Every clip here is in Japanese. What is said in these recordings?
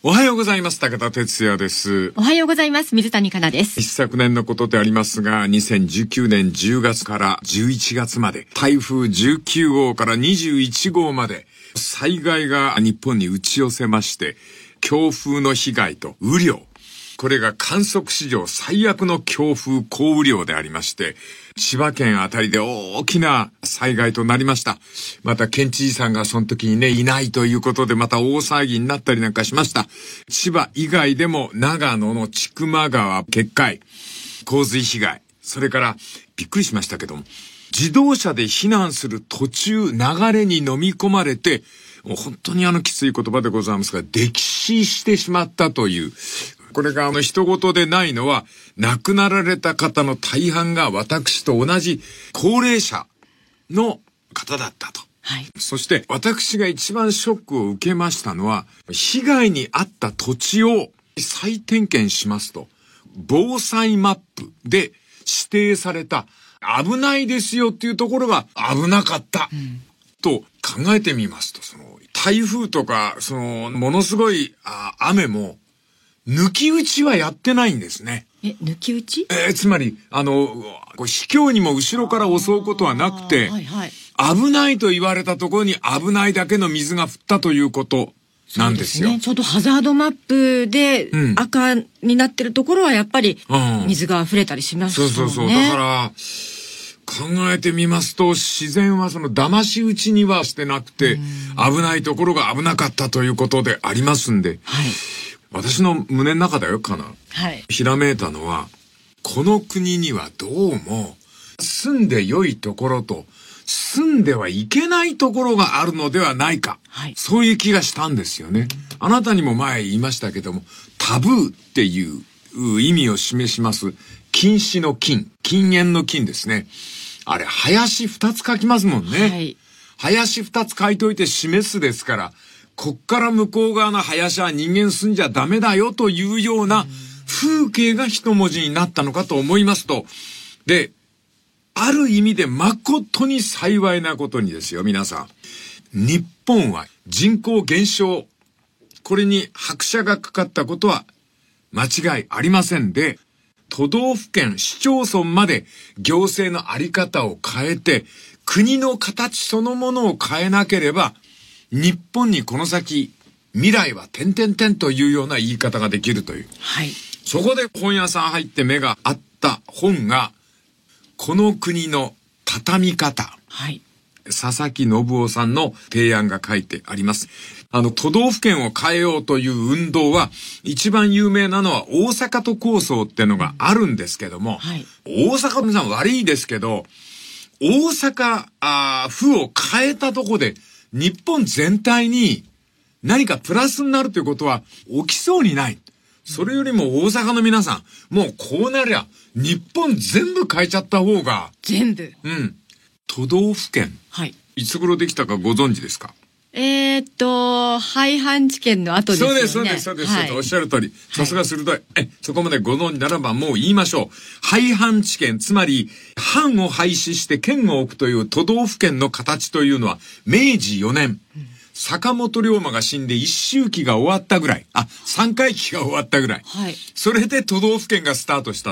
おはようございます。武田哲也です。 おはようございます。水谷香奈です。 一昨年のことでありますが、2019年10月から11月まで、台風19号から21号まで、災害が日本に打ち寄せまして、強風の被害と雨量、これが観測史上最悪の強風降雨量でありまして、千葉県あたりで大きな災害となりました。また県知事さんがその時にね、いないということでまた大騒ぎになったりなんかしました。千葉以外でも長野の千曲川決壊、洪水被害、それからびっくりしましたけども、自動車で避難する途中流れに飲み込まれて、もう本当にきつい言葉でございますが、溺死してしまったという、これが人事でないのは、亡くなられた方の大半が私と同じ高齢者の方だったと。 はい。 そして私が一番ショックを受けましたのは、被害に遭った土地を再点検しますと、防災マップで指定された危ないですよっていうところが危なかった、と考えてみますと、台風とかものすごい雨も抜き打ちはやってないんですね。 抜き打ち？ つまり、卑怯にも後ろから襲うことはなくて、 はいはい、 危ないと言われたところに危ないだけの水が降ったということなんですよ。 そうですね。ちょっとハザードマップで赤になってるところはやっぱり水が溢れたりしますもんね。 そう。だから、考えてみますと、自然は騙し討ちにはしてなくて、危ないところが危なかったということでありますんで、 はい。 私の胸の中だよ、かな。 はい。 ひらめいたのは、この国にはどうも、住んで良いところと、住んではいけないところがあるのではないか。 はい。 そういう気がしたんですよね。あなたにも前言いましたけども、タブーっていう意味を示します、禁止の禁、禁煙の禁ですね。あれ、林二つ書きますもんね。 はい。 林二つ書いといて示すですから、こっから向こう側の林は人間住んじゃダメだよというような風景が一文字になったのかと思いますと、で、ある意味で誠に幸いなことにですよ、皆さん。日本は人口減少、これに拍車がかかったことは間違いありませんで、都道府県、市町村まで行政のあり方を変えて、国の形そのものを変えなければ、日本にこの先、未来は点々点というような言い方ができるという。 はい。 そこで本屋さん入って目があった本が、この国の畳み方。 はい。 佐々木信夫さんの提案が書いてあります。都道府県を変えようという運動は、一番有名なのは大阪都構想ってのがあるんですけども、 はい。 大阪の皆さん悪いですけど、大阪府を変えたとこで、日本全体に何かプラスになるということは起きそうにない。それよりも大阪の皆さん、もうこうなりゃ、日本全部変えちゃった方が。 全部。 都道府県。 はい。 いつ頃できたかご存知ですか？ 廃藩置県の後ですよね。 そうです。 はい、 おっしゃる通り。さすが鋭い。そこまでご存知ならばもう言いましょう。廃藩置県、つまり、藩を廃止して県を置くという都道府県の形というのは、明治4年。坂本龍馬が死んで一周期が終わったぐらい。三回期が終わったぐらい。 はい。 それで都道府県がスタートした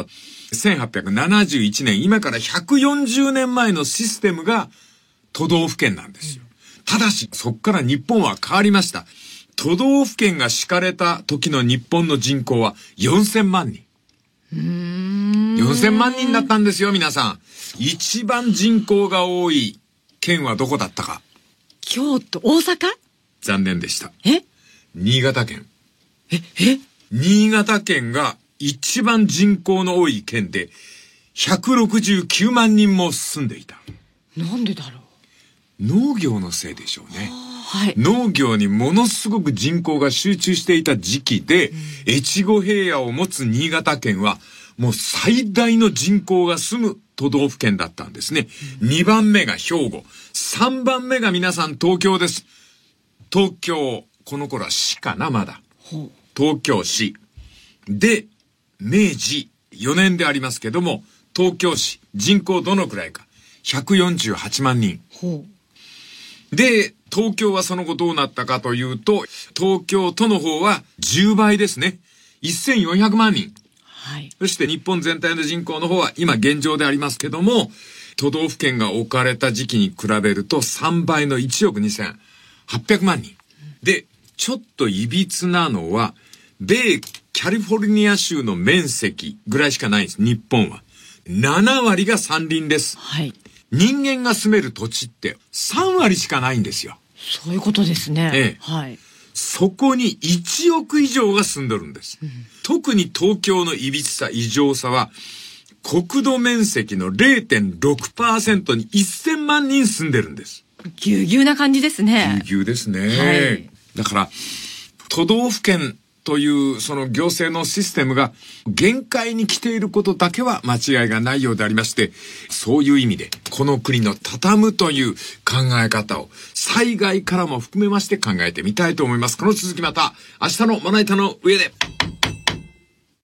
。1871年、今から140年前のシステムが都道府県なんですよ。ただし、そこから日本は変わりました。都道府県が敷かれた時の日本の人口は4000万人。4000万人だったんですよ、皆さん。一番人口が多い県はどこだったか。 京都、大阪？ 残念でした。新潟県。新潟県が一番人口の多い県で、169万人も住んでいた。 なんでだろう。 農業のせいでしょうね。 はい。 農業にものすごく人口が集中していた時期で、越後平野を持つ新潟県は、もう最大の人口が住む都道府県だったんですね。2番目が兵庫。3番目が皆さん東京です。東京、この頃は市かな、まだ。東京市。で、明治4年でありますけども、東京市、人口どのくらいか。148万人。で、 東京はその後どうなったかというと、東京都の方は10倍ですね。1400万人。 はい。 そして日本全体の人口の方は今現状でありますけども、都道府県が置かれた時期に比べると3倍の1億2800万人。で、ちょっといびつなのは、米キャリフォルニア州の面積ぐらいしかないんです。日本は。7割が山林です。 はい。 人間が住める土地って3割しかないんですよ。 そういうことですね。 ええ。 はい。 そこに1億以上が住んでるんです。特に東京のいびつさ、異常さは、国土面積の 0.6% に1000万人住んでるんです。 ぎゅうぎゅうな感じですね。 ぎゅうぎゅうですね。 はい。 だから、都道府県というその行政のシステムが限界に来ていることだけは間違いがないようでありまして、そういう意味でこの国の畳むという考え方を災害からも含めまして考えてみたいと思います。この続きまた明日のまな板の上で。